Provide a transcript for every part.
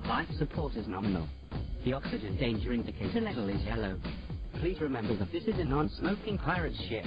Life support is nominal. The oxygen danger indicator level is yellow. Please remember that this is a non-smoking pirate ship.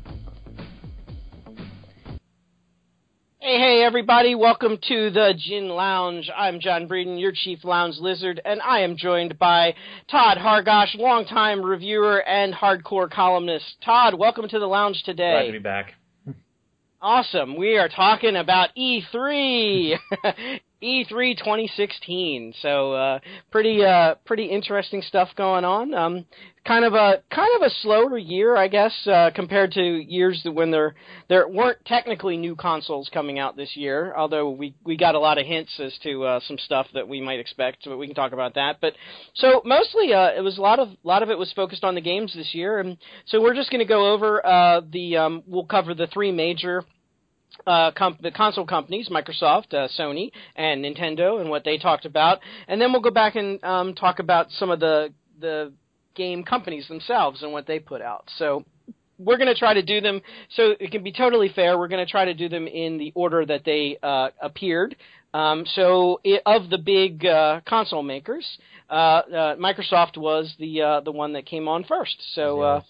Hey, everybody. Welcome to the Gin Lounge. I'm John Breeden, your chief lounge lizard, and I am joined by Todd Hargosh, longtime reviewer and hardcore columnist. Todd, welcome to the lounge today. Glad to be back. Awesome. We are talking about E3. E3 2016. So, pretty interesting stuff going on. Kind of a slower year, I guess, compared to years when there weren't technically new consoles coming out this year, although we got a lot of hints as to some stuff that we might expect, but we can talk about that. But so mostly it was a lot of it was focused on the games this year, and so we're just going to go over we'll cover the three major the console companies, Microsoft, Sony, and Nintendo, and what they talked about, and then we'll go back and talk about some of the game companies themselves and what they put out. So we're going to try to do them so it can be totally fair. We're going to try to do them in the order that they appeared. Of the big console makers, Microsoft was the one that came on first. So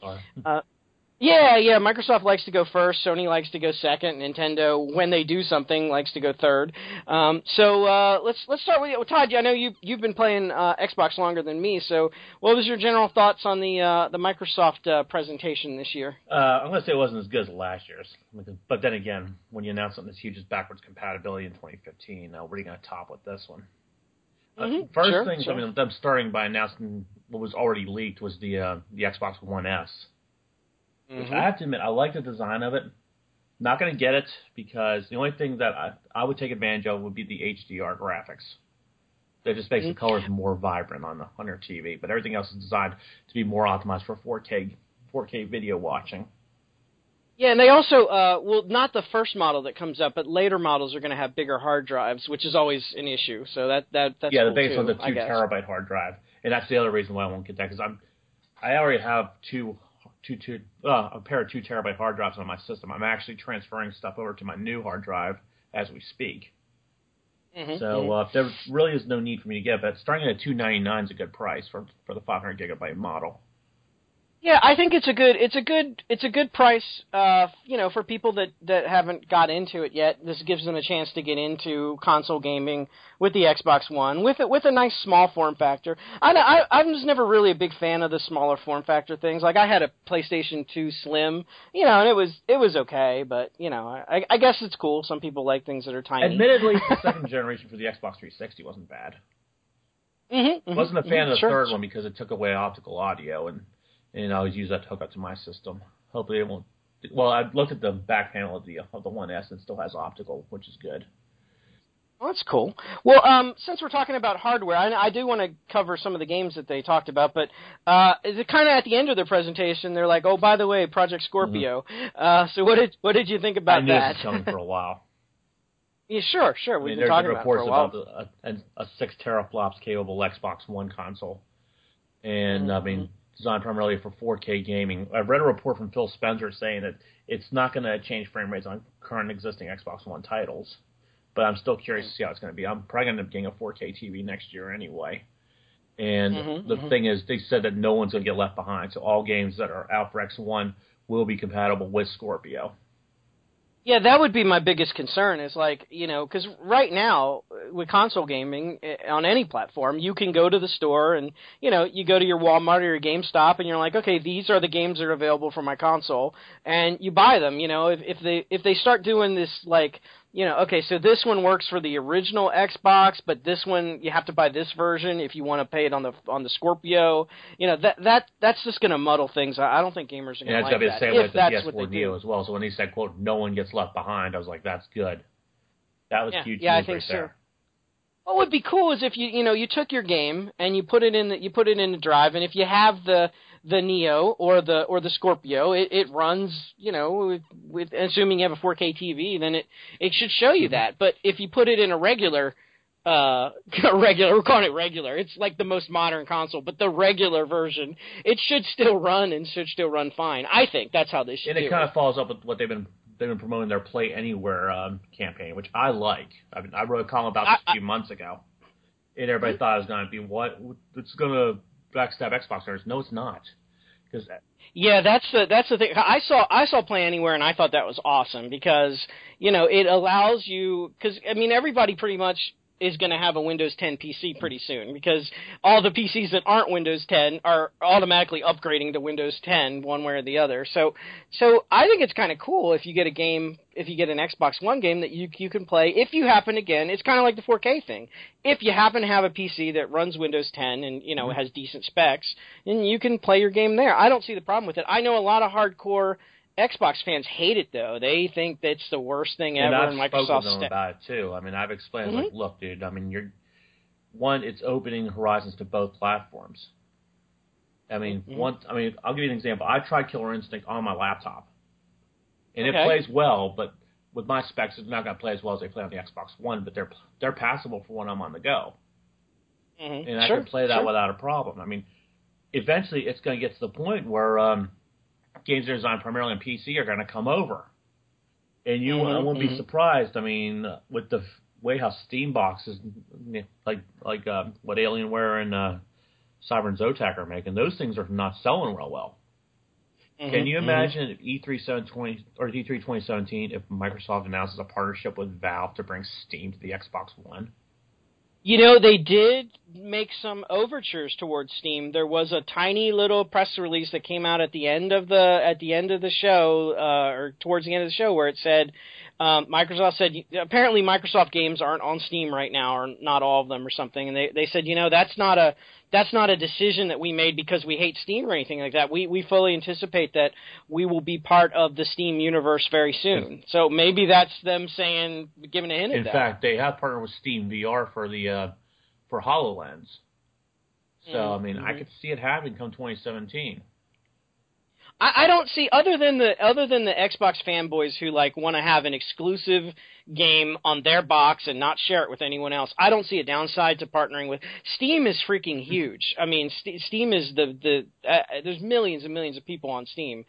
Yeah, Microsoft likes to go first, Sony likes to go second, Nintendo, when they do something, likes to go third. Let's start with you. Todd, I know you've been playing Xbox longer than me, so what was your general thoughts on the Microsoft presentation this year? I'm going to say it wasn't as good as last year's, but then again, when you announce something as huge as backwards compatibility in 2015, what are you going to top with this one? First thing, I mean, them starting by announcing what was already leaked was the Xbox One S. Which I have to admit, I like the design of it. Not going to get it because the only thing that I would take advantage of would be the HDR graphics. That just makes the colors more vibrant on your TV. But everything else is designed to be more optimized for 4K video watching. Yeah, and they also, not the first model that comes up, but later models are going to have bigger hard drives, which is always an issue. So that's yeah, cool the base too, one's a 2 terabyte hard drive, and that's the other reason why I won't get that because I already have a pair of 2 terabyte hard drives on my system. I'm actually transferring stuff over to my new hard drive as we speak. There really is no need for me to get it, but starting at $299 is a good price for the 500 gigabyte model. Yeah, I think it's a good price, for people that haven't got into it yet. This gives them a chance to get into console gaming with the Xbox One, with a nice small form factor. I was never really a big fan of the smaller form factor things. Like I had a PlayStation 2 Slim, and it was okay, but I guess it's cool. Some people like things that are tiny. Admittedly, the second generation for the Xbox 360 wasn't bad. Wasn't a fan of the third one because it took away optical audio and I always use that to hook up to my system. Hopefully it won't. Well, I looked at the back panel of the One S and it still has optical, which is good. Well, that's cool. Well, since we're talking about hardware, I do want to cover some of the games that they talked about, but is it kind of at the end of their presentation, they're like, oh, by the way, Project Scorpio. So what did you think about that? I knew this was coming for a while. Yeah, sure. We've been talking about it for a while. There's reports about a 6 teraflops capable Xbox One console. And, I mean, designed primarily for 4K gaming. I've read a report from Phil Spencer saying that it's not going to change frame rates on current existing Xbox One titles, but I'm still curious to see how it's going to be. I'm probably going to end up getting a 4K TV next year anyway. And the thing is, they said that no one's going to get left behind, so all games that are out for X1 will be compatible with Scorpio. Yeah, that would be my biggest concern is because right now with console gaming on any platform, you can go to the store and, you go to your Walmart or your GameStop and you're like, okay, these are the games that are available for my console, and you buy them. If they start doing this okay, so this one works for the original Xbox, but this one you have to buy this version if you want to pay it on the Scorpio. That's just going to muddle things. I don't think gamers are going to like that. It's going to be the same with the PS4 Neo as well. So when he said, quote, no one gets left behind, I was like, that's good. That was huge. Yeah, I think so. There. What would be cool is if you took your game and you put it in the drive, and if you have the Neo or the Scorpio, it runs, with assuming you have a 4K TV, then it should show you that. But if you put it in a regular, we're calling it regular. It's like the most modern console, but the regular version, it should still run and should still run fine. I think that's how they should do it. And it kind of follows up with what they've been promoting their Play Anywhere campaign, which I like. I wrote a column about this a few months ago. And everybody thought it was going to be what? It's going to backstab Xbox owners. No, it's not. Cause yeah, that's the thing. I saw Play Anywhere, and I thought that was awesome because it allows you, because I mean everybody pretty much is going to have a Windows 10 PC pretty soon because all the PCs that aren't Windows 10 are automatically upgrading to Windows 10 one way or the other. So I think it's kind of cool if you get an Xbox One game that you can play if you happen, again, it's kind of like the 4K thing. If you happen to have a PC that runs Windows 10 and, has decent specs, then you can play your game there. I don't see the problem with it. I know a lot of hardcore Xbox fans hate it, though. They think that's the worst thing ever. And I've spoken to them about it, too. I mean, I've explained, like, look, dude, I mean, it's opening horizons to both platforms. I mean, I'll give you an example. I tried Killer Instinct on my laptop. And it plays well, but with my specs, it's not going to play as well as they play on the Xbox One, but they're passable for when I'm on the go. And I can play that without a problem. I mean, eventually it's going to get to the point where games that are designed primarily on PC are going to come over. And I won't be surprised, I mean, with the way how Steam boxes, like what Alienware and Cyber and Zotac are making, those things are not selling real well. Can you imagine if E3 2017 if Microsoft announces a partnership with Valve to bring Steam to the Xbox One? They did make some overtures towards Steam. There was a tiny little press release that came out at the end of the show, or towards the end of the show, where it said Microsoft said apparently Microsoft games aren't on Steam right now, or not all of them, or something. And they said that's not a decision that we made because we hate Steam or anything like that. We fully anticipate that we will be part of the Steam universe very soon. So maybe that's them giving a hint at that. In fact, they have partnered with Steam VR for HoloLens. So, I mean, I could see it happening come 2017. I don't see, other than the Xbox fanboys who want to have an exclusive game on their box and not share it with anyone else, I don't see a downside to partnering with Steam. Is freaking huge. I mean, Steam is there's millions and millions of people on Steam,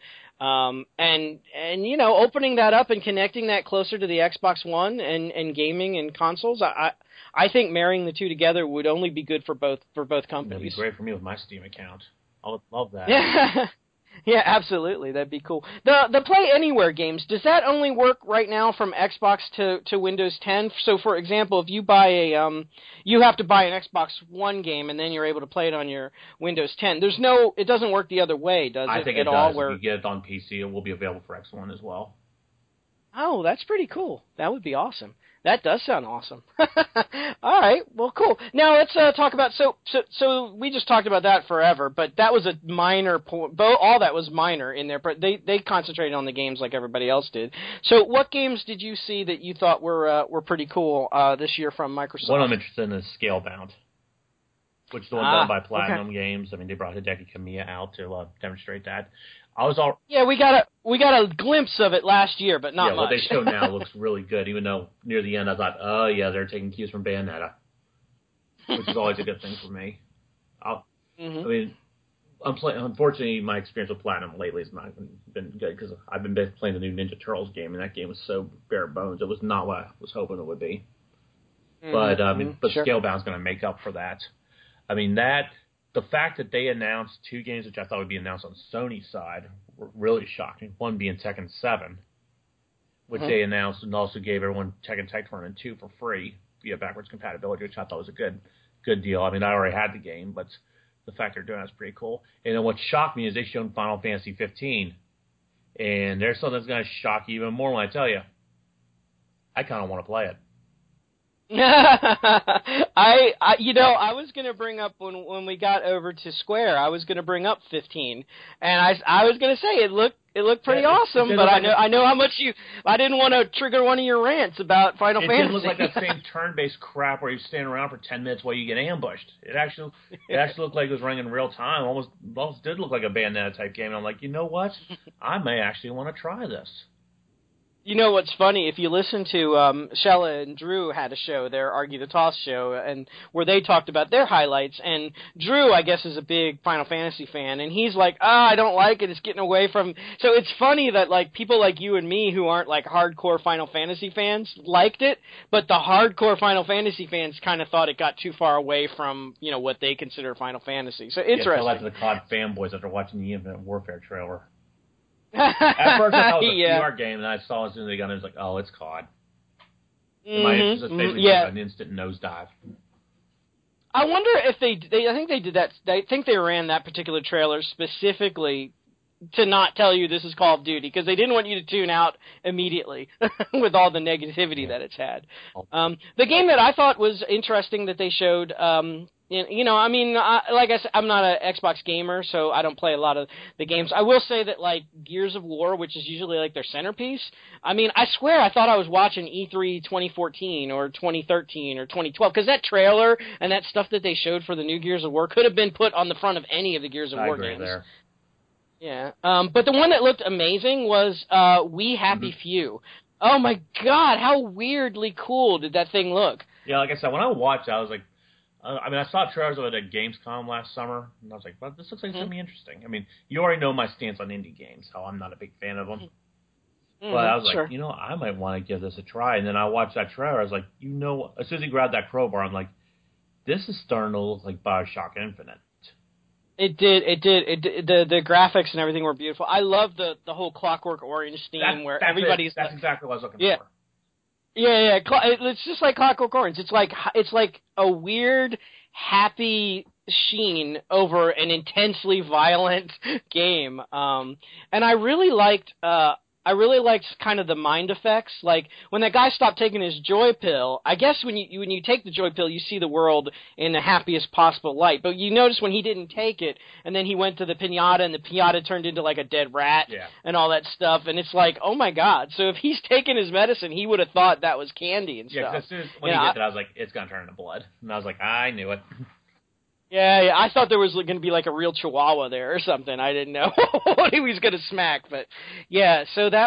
and opening that up and connecting that closer to the Xbox One and gaming and consoles, I think marrying the two together would only be good for both companies. It'd be great for me with my Steam account. I would love that. Yeah. Yeah, absolutely. That'd be cool. The Play Anywhere games, does that only work right now from Xbox to Windows 10? So, for example, if you buy you have to buy an Xbox One game and then you're able to play it on your Windows 10. It doesn't work the other way, does it? I think it does. If you get it on PC, it will be available for X1 as well. Oh, that's pretty cool. That would be awesome. That does sound awesome. All right, well, cool. Now let's talk about so we just talked about that forever, but that was a minor point. All that was minor in there, but they concentrated on the games like everybody else did. So, what games did you see that you thought were pretty cool this year from Microsoft? One I'm interested in is Scalebound, which is the one done by Platinum Games. I mean, they brought Hideki Kamiya out to demonstrate that. Yeah, we got a glimpse of it last year, but not much. Yeah, what they show now looks really good, even though near the end I thought, oh, yeah, they're taking cues from Bayonetta, which is always a good thing for me. I mean, unfortunately, my experience with Platinum lately has not been good because I've been playing the new Ninja Turtles game, and that game was so bare bones. It was not what I was hoping it would be. But sure. Scalebound's going to make up for that. I mean, the fact that they announced two games, which I thought would be announced on Sony's side, were really shocking. One being Tekken 7, which they announced and also gave everyone Tekken Tag Tournament 2 for free via backwards compatibility, which I thought was a good deal. I mean, I already had the game, but the fact they're doing that is pretty cool. And then what shocked me is they showed Final Fantasy 15, and there's something that's going to shock you even more when I tell you. I kind of want to play it. I was going to bring up when we got over to Square, I was going to bring up 15, and I was going to say it looked pretty awesome, but I know how much I didn't want to trigger one of your rants about Final Fantasy. It didn't look like that same turn-based crap where you stand around for 10 minutes while you get ambushed. It actually looked like it was running in real time. Almost did look like a Bayonetta type game. And I'm like, you know what? I may actually want to try this. You know what's funny? If you listen to Shella and Drew had a show, their Argue the Toss show, and where they talked about their highlights. And Drew, I guess, is a big Final Fantasy fan, and he's like, I don't like it. It's getting away from. So it's funny that like people like you and me who aren't like hardcore Final Fantasy fans liked it, but the hardcore Final Fantasy fans kind of thought it got too far away from what they consider Final Fantasy. So interesting. Yeah, tell that to the COD fanboys after watching the Infinite Warfare trailer. At first, I thought it was a PR game, and I saw as soon as they got it, I was like, "Oh, it's COD." And my interest was basically an instant nosedive. I wonder if they. I think they did that. I think they ran that particular trailer specifically to not tell you this is Call of Duty because they didn't want you to tune out immediately with all the negativity that it's had. The game that I thought was interesting that they showed. I mean, like I said, I'm not an Xbox gamer, so I don't play a lot of the games. I will say that, like, Gears of War, which is usually, like, their centerpiece, I mean, I swear I thought I was watching E3 2014 or 2013 or 2012, because that trailer and that stuff that they showed for the new Gears of War could have been put on the front of any of the Gears of War games. There. Yeah. But the one that looked amazing was We Happy Few. Oh, my God, how weirdly cool did that thing look? Yeah, like I said, when I watched it, I was like, I saw trailers of it at Gamescom last summer, and I was like, well, this looks like it's going to be interesting. I mean, you already know my stance on indie games, how I'm not a big fan of them. But I was like, I might want to give this a try. And then I watched that trailer, I was like, as soon as he grabbed that crowbar, I'm like, this is starting to look like BioShock Infinite. It did. The graphics and everything were beautiful. I love the whole Clockwork Orange theme where everybody's... That's exactly what I was looking for. Yeah. It's just like Clockwork Orange. It's like a weird, happy sheen over an intensely violent game. And I really liked kind of the mind effects. Like when that guy stopped taking his joy pill, I guess when you take the joy pill, you see the world in the happiest possible light. But you notice when he didn't take it, and then he went to the piñata, and the piñata turned into like a dead rat and all that stuff. And it's like, oh my God! So if he's taking his medicine, he would have thought that was candy and stuff. Yeah, because as soon as when he did that, I was like, it's gonna turn into blood, and I was like, I knew it. Yeah, I thought there was going to be like a real chihuahua there or something. I didn't know what he was going to smack, but yeah. So that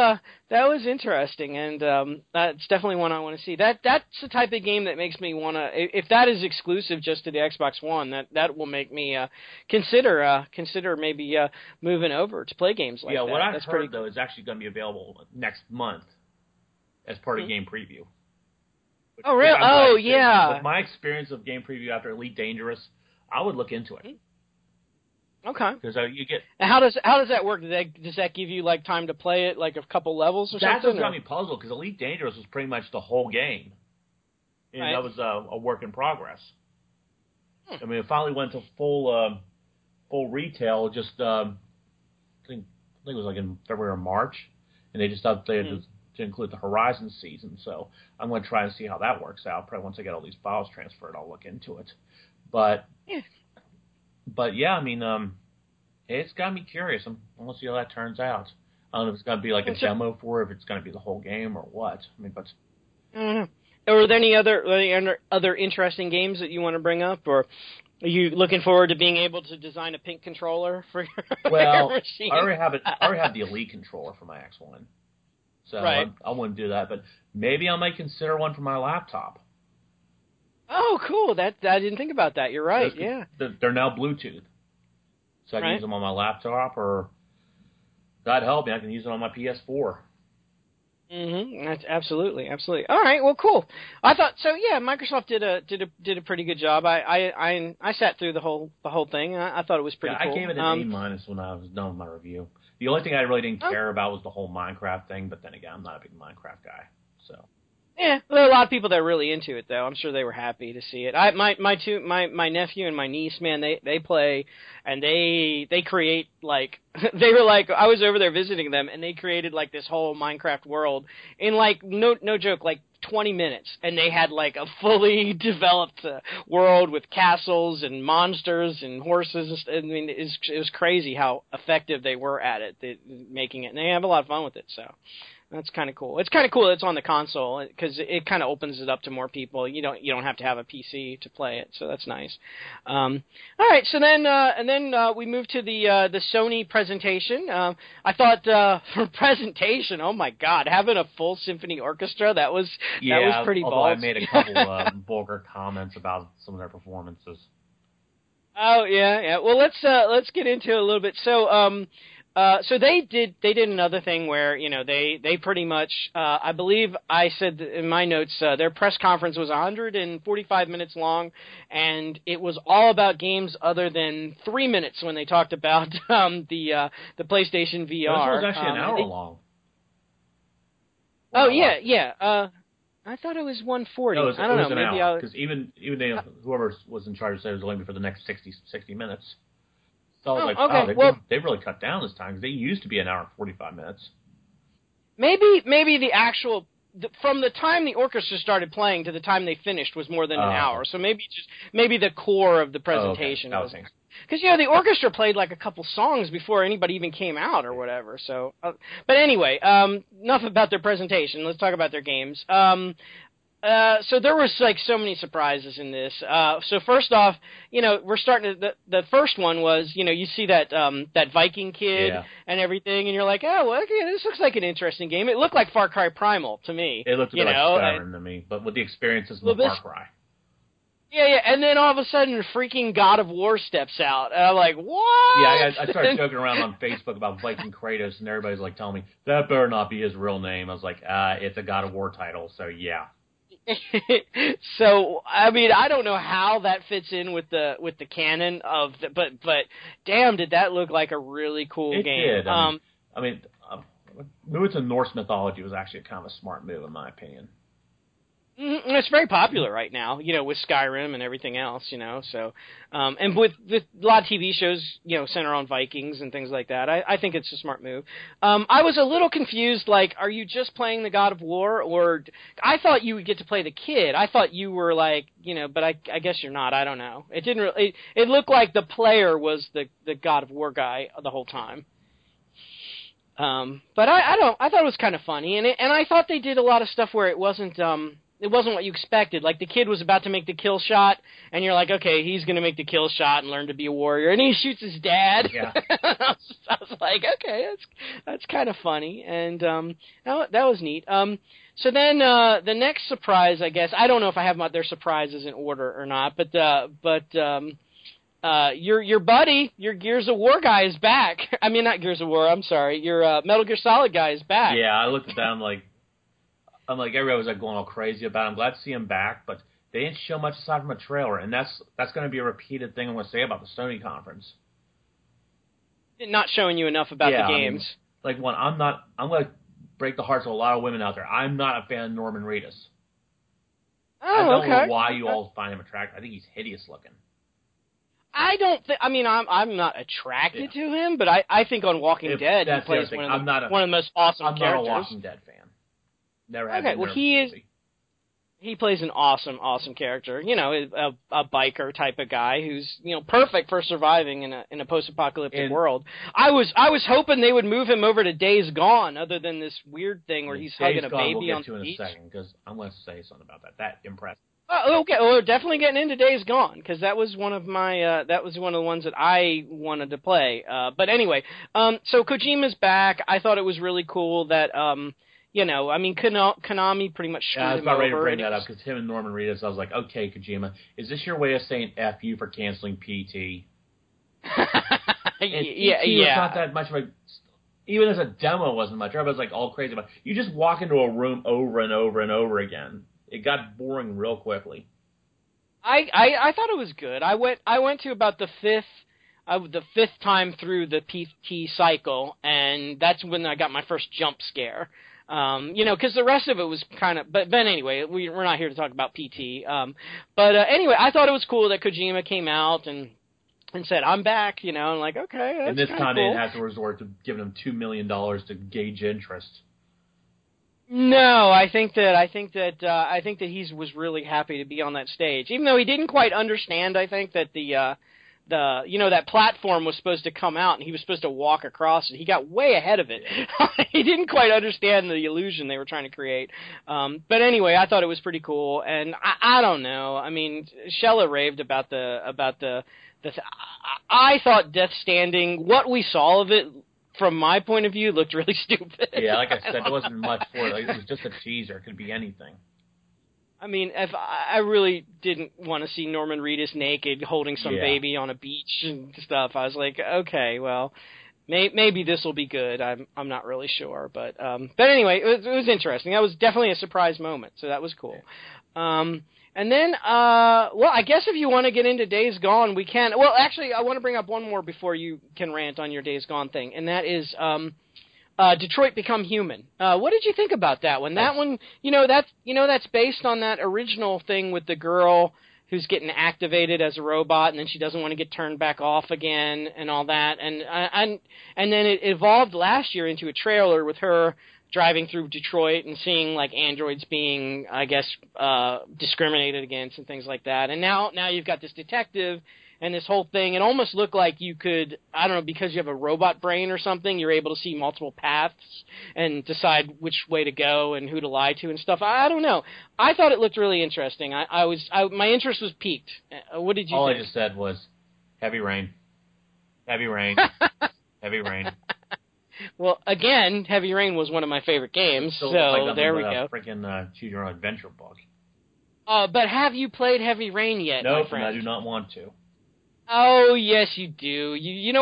was interesting, and that's definitely one I want to see. That's the type of game that makes me want to. If that is exclusive just to the Xbox One, that will make me consider maybe moving over to play games like that. Yeah, what I've heard though is actually going to be available next month as part of Game Preview. Oh, really? Oh, yeah. With my experience of Game Preview after Elite Dangerous, I would look into it. Okay. Because you get. And how does that work? Does that give you like time to play it, like a couple levels or something? That's what got me puzzled because Elite Dangerous was pretty much the whole game, and that was a work in progress. I mean, it finally went to full retail. Just I think it was like in February or March, and they just updated to include the Horizon season. So I'm going to try and see how that works out. Probably once I get all these files transferred, I'll look into it. But yeah, I mean, it's got me curious. I want to see how that turns out. I don't know if it's going to be like a demo for it, if it's going to be the whole game or what. I mean, but. Are there any other interesting games that you want to bring up, or are you looking forward to being able to design a pink controller for your machine? I already have the Elite controller for my X1. So I wouldn't do that, but maybe I might consider one for my laptop. Oh, cool! I didn't think about that. You're right. They're now Bluetooth, so I can use them on my laptop, or God help me, I can use it on my PS4. That's absolutely. All right. Well, cool. I thought so. Yeah, Microsoft did a pretty good job. I sat through the whole thing. I thought it was pretty cool. I gave it an A- when I was done with my review. The only thing I really didn't care about was the whole Minecraft thing, but then again, I'm not a big Minecraft guy, so. Yeah, there are a lot of people that are really into it, though. I'm sure they were happy to see it. My nephew and my niece, man, they play, and they create, like, they were like, I was over there visiting them, and they created, like, this whole Minecraft world in, like, no joke, like, 20 minutes, and they had, like, a fully developed world with castles and monsters and horses. I mean, it was crazy how effective they were at it, making it, and they have a lot of fun with it, so. That's kind of cool. It's kind of cool that it's on the console because it kind of opens it up to more people. You don't have to have a PC to play it, so that's nice. All right, so then we move to the Sony presentation. I thought for presentation, oh my God, having a full symphony orchestra that was pretty although ballsy. I made a couple vulgar comments about some of their performances. Oh yeah. Well, let's get into it a little bit. So they did another thing where, they pretty much, I believe I said in my notes, their press conference was 145 minutes long, and it was all about games other than 3 minutes when they talked about the PlayStation VR. This was actually an hour long. Oh yeah. I thought it was 140. No, I don't know. An maybe hour, because even whoever was in charge said it was only for the next 60 minutes. So I was okay. Wow, they've really cut down this time, because they used to be an hour and 45 minutes. Maybe the actual from the time the orchestra started playing to the time they finished was more than an hour. So maybe the core of the presentation was. Because the orchestra played like a couple songs before anybody even came out or whatever. So, but anyway, enough about their presentation. Let's talk about their games. So there was like so many surprises in this. So first off, we're starting to, the first one was, you see that Viking kid and everything, and you're like, oh, well, okay, this looks like an interesting game. It looked like Far Cry Primal to me. It looked a bit like Skyrim to me, but with the experiences of Far Cry. Yeah, and then all of a sudden, freaking God of War steps out, and I'm like, what? Yeah, I started joking around on Facebook about Viking Kratos, and everybody's like telling me, that better not be his real name. I was like, it's a God of War title, so yeah. So I mean, I don't know how that fits in with the canon of but damn, did that look like a really cool game? It did. I mean, moving to Norse mythology was actually kind of a smart move in my opinion. It's very popular right now, with Skyrim and everything else, so, and with a lot of TV shows, center on Vikings and things like that. I think it's a smart move. I was a little confused, like, are you just playing the God of War, or I thought you would get to play the kid. I thought you were like, but I guess you're not. I don't know. It didn't really, it looked like the player was the God of War guy the whole time. But I thought it was kind of funny, and I thought they did a lot of stuff where it wasn't what you expected. Like, the kid was about to make the kill shot, and you're like, okay, he's going to make the kill shot and learn to be a warrior, and he shoots his dad. Yeah. I was like, okay, that's kind of funny, and that was neat. So then the next surprise, I guess, I don't know if I have their surprises in order or not, but your buddy, your Gears of War guy is back. I mean, not Gears of War, I'm sorry. Your Metal Gear Solid guy is back. Yeah, I looked at that, I'm like, everybody was like going all crazy about it. I'm glad to see him back, but they didn't show much aside from a trailer, and that's going to be a repeated thing I'm going to say about the Sony conference. Not showing you enough about the games. I mean, I'm going to break the hearts of a lot of women out there. I'm not a fan of Norman Reedus. I don't know why you all find him attractive. I think he's hideous looking. I don't think. I mean, I'm not attracted to him, but I think on Walking Dead he plays one of the most awesome characters. I'm not a Walking Dead fan. Never had. Okay, well he plays an awesome character. A biker type of guy who's perfect for surviving in a post-apocalyptic world. I was hoping they would move him over to Days Gone, other than this weird thing where he's hugging a baby on the beach. In a second, because I'm going to say something about that. That impressed. Okay, well, we're definitely getting into Days Gone, because that was one of my that was one of the ones that I wanted to play. But anyway, so Kojima's back. I thought it was really cool that I mean, Konami pretty much screwed him over. I was about ready to bring that up, because him and Norman Reedus, I was like, okay, Kojima, is this your way of saying F you for canceling PT? Yeah. It's not that much of a... Even as a demo, it wasn't much. Everybody's like all crazy about it. You just walk into a room over and over and over again. It got boring real quickly. I thought it was good. I went to about the fifth time through the PT cycle, and that's when I got my first jump scare. Because the rest of it was kind of... But anyway, we're not here to talk about PT. But anyway, I thought it was cool that Kojima came out and said, I'm back, and like, okay, that's And this time cool. they didn't have to resort to giving him $2 million to gauge interest. No, I think that he was really happy to be on that stage, even though he didn't quite understand. I think that the that platform was supposed to come out and he was supposed to walk across it. He got way ahead of it. He didn't quite understand the illusion they were trying to create. But anyway, I thought it was pretty cool, and I don't know. I mean, Shella raved about the I thought Death Stranding, what we saw of it, from my point of view, looked really stupid. Yeah, like I said, there wasn't much for it. Like, it was just a teaser. It could be anything. I mean, if I really didn't want to see Norman Reedus naked holding some baby on a beach and stuff. I was like, okay, well, maybe this will be good. I'm not really sure, but anyway, it was interesting. That was definitely a surprise moment, so that was cool. And then, well, I guess if you want to get into Days Gone, we can. Well, actually, I want to bring up one more before you can rant on your Days Gone thing, and that is Detroit Become Human. What did you think about that one? That one, that's based on that original thing with the girl who's getting activated as a robot, and then she doesn't want to get turned back off again, and all that. And then it evolved last year into a trailer with her driving through Detroit and seeing like androids being, I guess, discriminated against and things like that. And now you've got this detective. And this whole thing, it almost looked like you could, I don't know, because you have a robot brain or something, you're able to see multiple paths and decide which way to go and who to lie to and stuff. I don't know. I thought it looked really interesting. My interest was piqued. What did you think? All I just said was, heavy rain. Heavy rain. Heavy rain. Well, again, Heavy Rain was one of my favorite games, so there we go. Freaking Choose Your Own Adventure book. But have you played Heavy Rain yet, my friend? No, I do not want to. Oh yes, you do.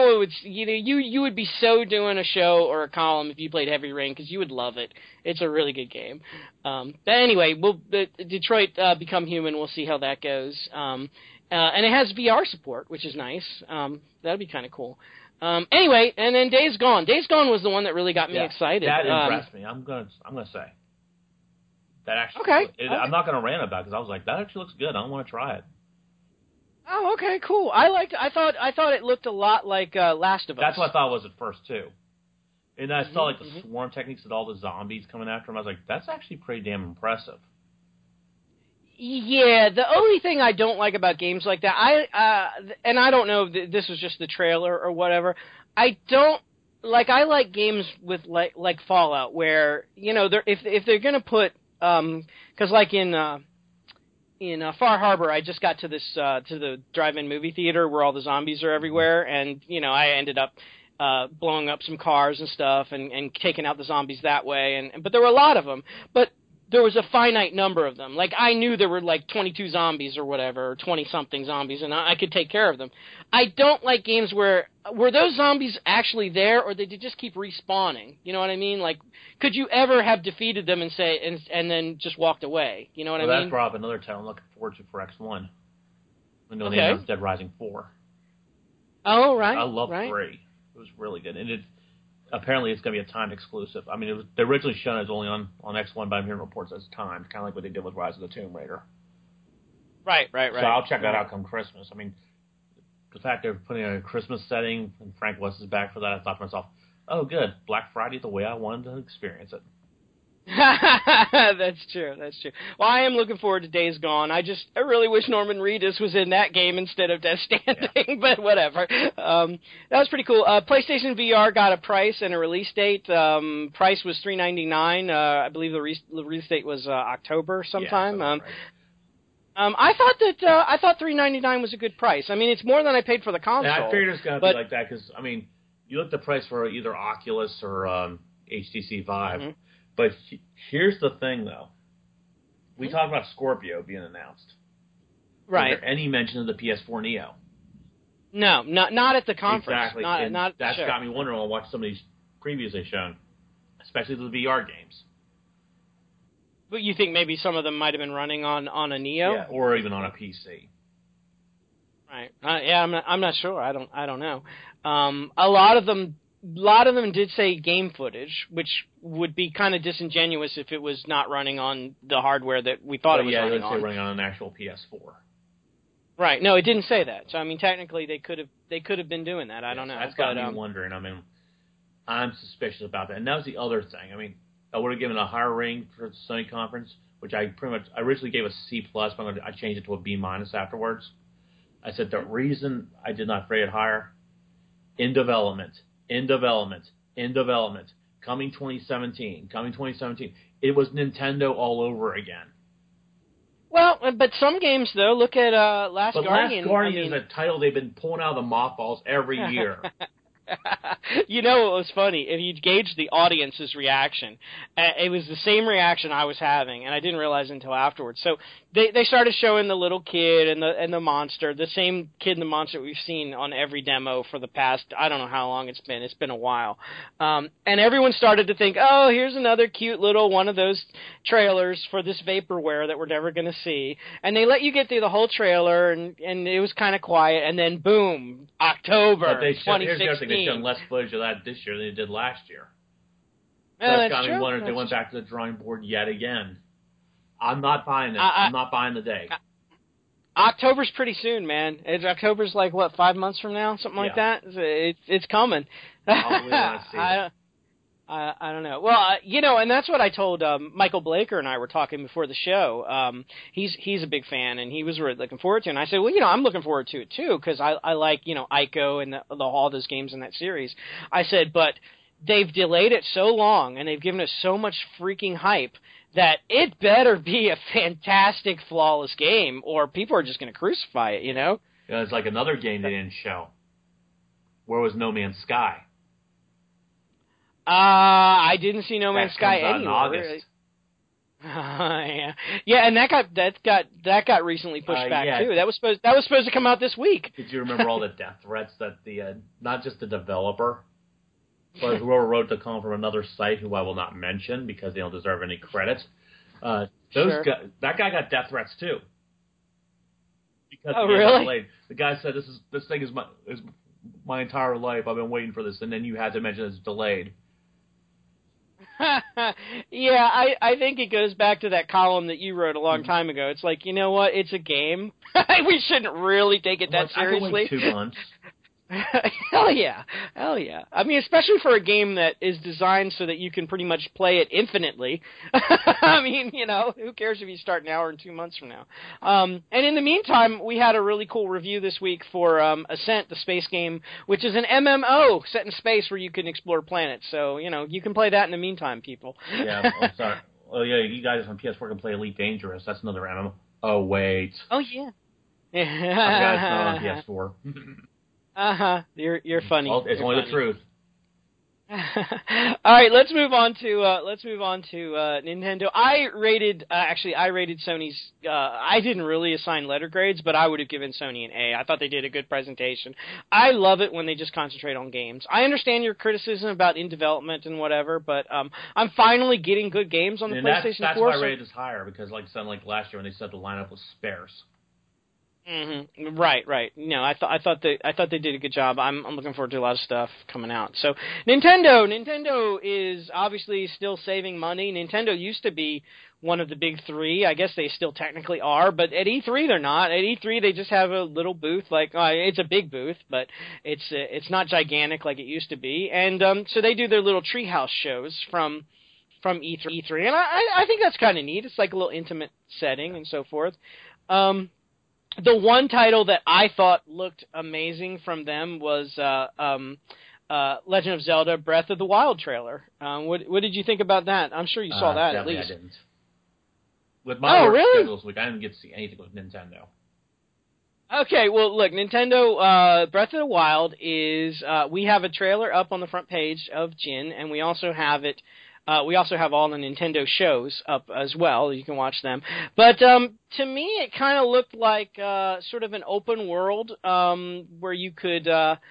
You would be so doing a show or a column if you played Heavy Rain because you would love it. It's a really good game. But anyway, Detroit Become Human. We'll see how that goes. And it has VR support, which is nice. That'd be kind of cool. Anyway, and then Days Gone. Days Gone was the one that really got me excited. That impressed me. I'm gonna say that actually. Okay. I'm not gonna rant about it because I was like, that actually looks good. I want to try it. Oh, okay, cool. I thought it looked a lot like Last of Us. That's what I thought it was at first too. And I saw like the swarm techniques with all the zombies coming after him. I was like, that's actually pretty damn impressive. Yeah, the only thing I don't like about games like that, and I don't know if this was just the trailer or whatever. I like games with like Fallout where if they're gonna put because like in Far Harbor, I just got to the drive-in movie theater where all the zombies are everywhere, and I ended up blowing up some cars and stuff and taking out the zombies that way, but there were a lot of them, but there was a finite number of them. Like, I knew there were like 22 zombies or whatever, or 20-something zombies, and I could take care of them. I don't like games where were those zombies actually there, or did they just keep respawning? You know what I mean? Like, could you ever have defeated them and then just walked away? You know what I mean? That's brought up another title I'm looking forward to for X1. When they announced Dead Rising 4. Oh, right. I love 3. It was really good. And apparently it's going to be a timed exclusive. I mean, they originally shown it as only on X1, but I'm hearing reports as timed, kind of like what they did with Rise of the Tomb Raider. Right. So I'll check that out come Christmas. I mean, the fact they're putting it in a Christmas setting and Frank West is back for that, I thought to myself, oh, good, Black Friday the way I wanted to experience it. That's true. Well, I am looking forward to Days Gone. I really wish Norman Reedus was in that game instead of Death Stranding, but whatever. That was pretty cool. PlayStation VR got a price and a release date. Price was $399. I believe the release date was October sometime. Yeah, right. I thought $399 was a good price. I mean, it's more than I paid for the console. Yeah, I figured it's going to be like that because, I mean, you look at the price for either Oculus or HTC Vive. Mm-hmm. But here's the thing, though. We talked about Scorpio being announced. Right. Was there any mention of the PS4 Neo? No, not at the conference. Exactly. That's got me wondering when I watched some of these previews they've shown, especially the VR games. But you think maybe some of them might have been running on a Neo? Yeah, or even on a PC. Right. Yeah, I'm not sure. I don't know. A lot of them did say game footage, which would be kind of disingenuous if it was not running on the hardware that we thought it was running on. Yeah, it would say running on an actual PS4. Right. No, it didn't say that. So I mean, technically, they could have been doing that. I don't know. That's got me wondering. I mean, I'm suspicious about that. And that was the other thing. I mean, I would have given a higher rating for the Sony conference, which I originally gave a C+, but I changed it to a B- afterwards. I said the reason I did not rate it higher, in development, coming 2017. It was Nintendo all over again. Well, but some games, though, look at Last Guardian. Last Guardian is a title they've been pulling out of the mothballs every year. You know what was funny? If you gauge the audience's reaction, it was the same reaction I was having, and I didn't realize until afterwards. So they started showing the little kid and the monster, the same kid and the monster we've seen on every demo for the past, I don't know how long it's been. It's been a while. And everyone started to think, oh, here's another cute little one of those trailers for this vaporware that we're never going to see. And they let you get through the whole trailer, and it was kind of quiet, and then boom, October 2016. They've done less footage of that this year than they did last year. Yeah, that's got me wondering if they went back to the drawing board yet again. I'm not buying it. I'm not buying the day. October's pretty soon, man. October's like, what, 5 months from now? Something like that? It's coming. I don't know. Well, and that's what I told Michael Blaker and I were talking before the show. He's a big fan, and he was really looking forward to it. And I said, well, I'm looking forward to it, too, because I like, Ico and all those games in that series. I said, but they've delayed it so long, and they've given us so much freaking hype that it better be a fantastic, flawless game, or people are just going to crucify it, Yeah, it's like another game they didn't show. Where was No Man's Sky? I didn't see No Man's Sky anywhere. In August. Yeah, and that got recently pushed back too. That was supposed to come out this week. Did you remember all the death threats that the not just the developer, but whoever wrote the column from another site, who I will not mention because they don't deserve any credit. That guy got death threats too. Because really? The guy said, "This thing is my entire life. I've been waiting for this," and then you had to mention it's delayed. Yeah, I think it goes back to that column that you wrote a long time ago. It's like, you know what? It's a game. We shouldn't really take it that seriously. I can wait 2 months. Hell yeah. I mean, especially for a game that is designed so that you can pretty much play it infinitely. I mean, who cares if you start now or in 2 months from now? And in the meantime, we had a really cool review this week for Ascent, the space game, which is an MMO set in space where you can explore planets. So, you can play that in the meantime, people. Yeah, I'm sorry. Oh, yeah, you guys on PS4 can play Elite Dangerous. That's another MMO. Oh, wait. Oh, yeah. I forgot it's not on PS4. You're funny. Well, it's only the truth. All right, let's move on to Nintendo. I rated Sony's. I didn't really assign letter grades, but I would have given Sony an A. I thought they did a good presentation. I love it when they just concentrate on games. I understand your criticism about in development and whatever, but I'm finally getting good games on the PlayStation 4. That's why I rated this higher, because like last year when they said the lineup was sparse. Mm-hmm. Right. No, I thought they did a good job. I'm looking forward to a lot of stuff coming out. So Nintendo is obviously still saving money. Nintendo used to be one of the big three. I guess they still technically are, but at E3 they're not. At E3 they just have a little booth. Like it's a big booth, but it's not gigantic like it used to be. And so they do their little treehouse shows from E3, and I think that's kind of neat. It's like a little intimate setting and so forth. The one title that I thought looked amazing from them was Legend of Zelda Breath of the Wild trailer. What did you think about that? I'm sure you saw that at least. I didn't. With my work schedules, I didn't get to see anything with Nintendo. Okay, well, look, Nintendo Breath of the Wild is we have a trailer up on the front page of Jin, and we also have it. We also have all the Nintendo shows up as well. You can watch them. But to me, it kind of looked like sort of an open world where you could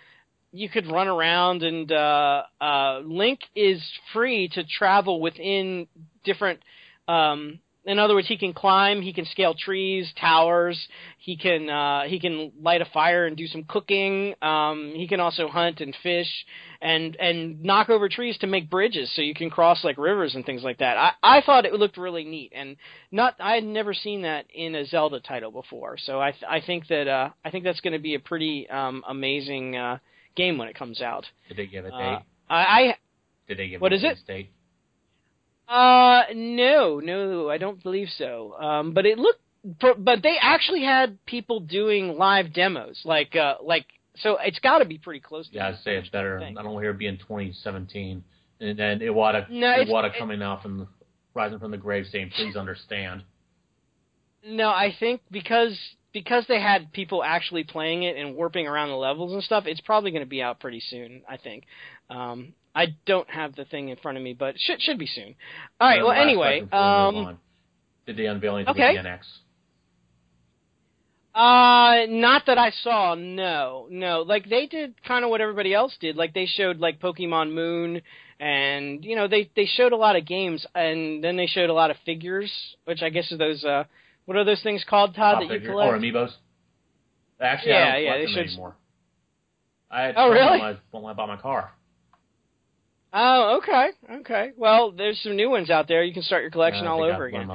run around, and Link is free to travel within different. In other words, he can climb, he can scale trees, towers, he can light a fire and do some cooking. He can also hunt and fish and knock over trees to make bridges so you can cross like rivers and things like that. I thought it looked really neat, and I had never seen that in a Zelda title before. So I think that's going to be a pretty amazing game when it comes out. Did they give a date? Did they give what a is it? Date? No, I don't believe so. But it looked but they actually had people doing live demos, so it's got to be pretty close to. Yeah, I'd say it's better. I don't hear it being 2017, and then Iwata coming out from rising from the grave saying, "Please understand." No, I think because they had people actually playing it and warping around the levels and stuff, it's probably going to be out pretty soon, I think. I don't have the thing in front of me, but should be soon. All right. Well, anyway, did they unveil anything with DNX? Not that I saw. No. Like they did kind of what everybody else did. Like they showed like Pokemon Moon, and they showed a lot of games, and then they showed a lot of figures, which I guess is those. What are those things called, Todd, that you collect? Or amiibos? Actually, I don't collect them anymore. I had really? when I bought my car. Oh, okay. Well, there's some new ones out there. You can start your collection all over again.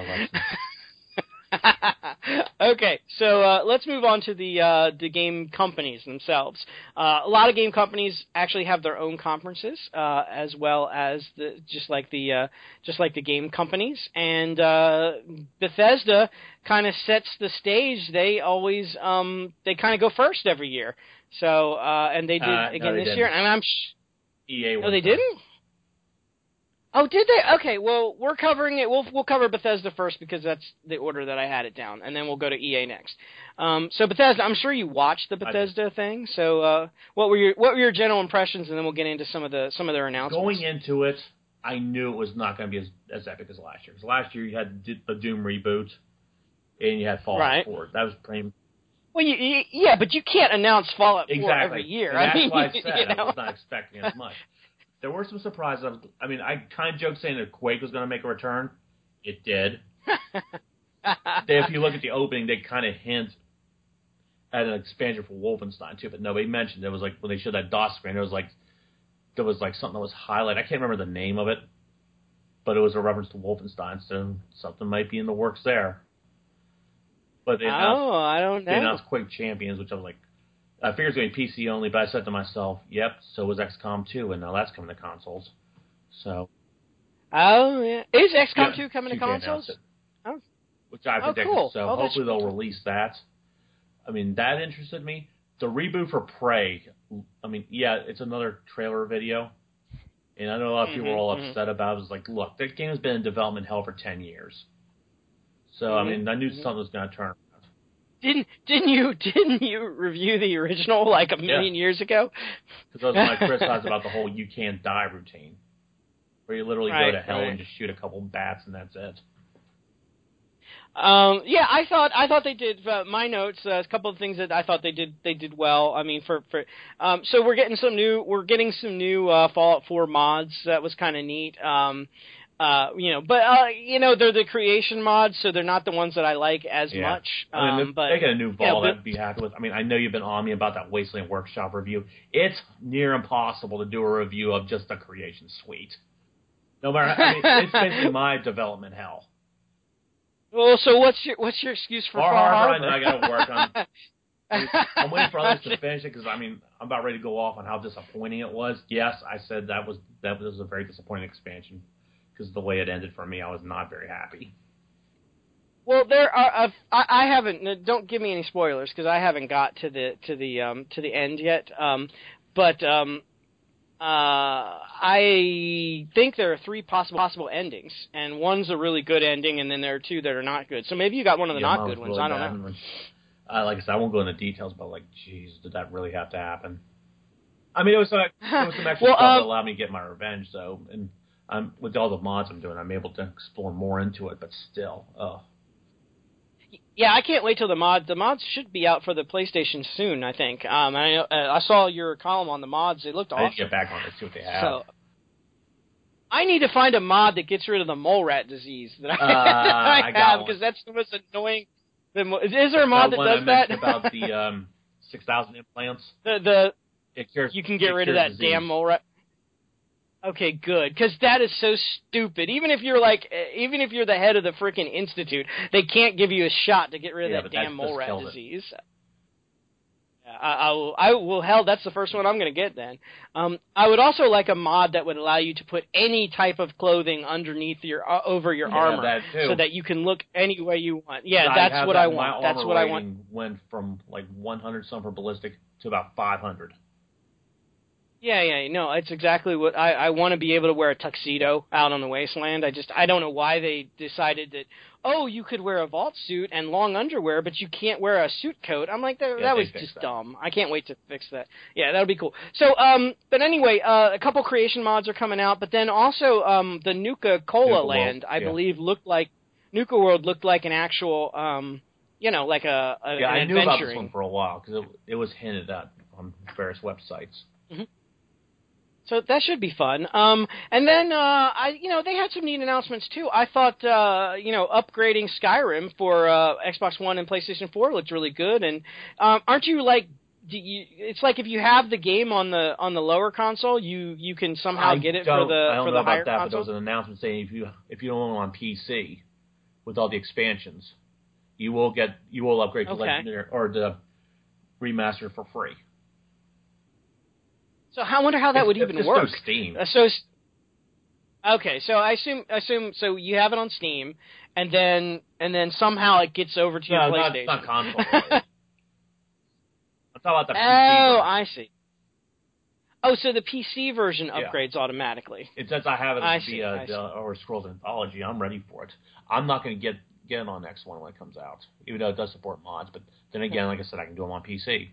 Okay, so let's move on to the game companies themselves. A lot of game companies actually have their own conferences, as well as just like the game companies. And Bethesda kind of sets the stage. They always they kind of go first every year. So and they did again this year. And EA. No, they didn't. Oh, did they? Okay, well, we're covering it. We'll cover Bethesda first because that's the order that I had it down, and then we'll go to EA next. So Bethesda, I'm sure you watched the Bethesda thing. So what were your general impressions, and then we'll get into some of their announcements. Going into it, I knew it was not going to be as epic as last year. Because last year you had the Doom reboot, and you had Fallout 4. That was pretty. Well, yeah, but you can't announce Fallout 4 every year. And that's why I said I was not expecting as much. There were some surprises. I kind of joked saying that Quake was going to make a return. It did. If you look at the opening, they kind of hint at an expansion for Wolfenstein too, but nobody mentioned it. It was like when they showed that DOS screen, there was like something that was highlighted. I can't remember the name of it, but it was a reference to Wolfenstein, so something might be in the works there. But they announced, I don't know. They announced Quake Champions, which I was like, I figured it was going to be PC only, but I said to myself, yep, so was XCOM 2, and now that's coming to consoles. So. Oh, yeah. Is XCOM 2 coming to consoles? Oh. Which I predicted. Cool. So hopefully they'll release that. I mean, that interested me. The reboot for Prey, it's another trailer video. And I know a lot of people were all upset about it. It was like, look, that game has been in development hell for 10 years. So, I knew something was going to turn. Didn't you review the original like a million years ago? Because that's when I criticized about the whole "you can't die" routine, where you literally go to hell and just shoot a couple bats and that's it. Yeah, I thought they did. My notes, a couple of things that I thought they did well. I mean, so we're getting some new Fallout 4 mods. That was kind of neat. They're the creation mods, so they're not the ones that I like as much. If they get a new Vault, I'd be happy with. I mean, I know you've been on me about that Wasteland Workshop review. It's near impossible to do a review of just the creation suite. No matter, it's basically my development hell. Well, so what's your excuse for Far Harbor? I got to work on. I'm waiting for others to finish it because I'm about ready to go off on how disappointing it was. Yes, I said that was a very disappointing expansion. Because the way it ended for me, I was not very happy. Well, there are. I haven't. Don't give me any spoilers because I haven't got to the end yet. I think there are 3 possible endings, and one's a really good ending, and then there are 2 that are not good. So maybe you got one of the not good ones. Really I don't know. Like I said, I won't go into details, but geez, did that really have to happen? I mean, it was some extra stuff that allowed me to get my revenge, though, and. With all the mods I'm doing, I'm able to explore more into it, but still, Yeah, I can't wait till the mods. The mods should be out for the PlayStation soon, I think. I saw your column on the mods. It looked awesome. I need to get back on it, see what they have. So, I need to find a mod that gets rid of the mole rat disease that I have, because that's the most annoying. Is there a mod that does that? About the 6,000 implants. You can get rid of that disease. Damn mole rat. Okay, good, because that is so stupid. Even if you're the head of the freaking institute, they can't give you a shot to get rid of that damn mole rat disease. Yeah, I will. Hell, that's the first one I'm going to get then. I would also like a mod that would allow you to put any type of clothing underneath your over your armor, that too. so that you can look any way you want. Yeah, that's what I want. That's what I want. Went from like 100 some for ballistic to about 500. Yeah, no, it's exactly what I want to be able to wear a tuxedo out on the wasteland. I don't know why they decided that, oh, you could wear a vault suit and long underwear, but you can't wear a suit coat. I'm like, that was just dumb. I can't wait to fix that. Yeah, that'll be cool. So, but anyway, a couple creation mods are coming out, but then also the Nuka Cola Land, I believe, looked like, Nuka World looked like an actual, like an I knew about this one for a while, because it was hinted at on various websites. Mm-hmm. So that should be fun. And then they had some neat announcements too. I thought upgrading Skyrim for Xbox One and PlayStation 4 looked really good. And aren't you like? It's like if you have the game on the lower console, you can somehow get it for the higher console. I don't know about that, but there was an announcement saying if you own it on PC with all the expansions, you will upgrade to Legendary or the remaster for free. So I wonder how that would even work. It's Steam. Okay, so I assume so you have it on Steam, and then somehow it gets over to your PlayStation. It's not console. I'm talking about the PC. Oh, I see. Oh, so the PC version upgrades automatically. It says I have it as the Elder Scrolls Anthology. I'm ready for it. I'm not going to get it on X1 when it comes out, even though it does support mods. But then again, like I said, I can do them on PC.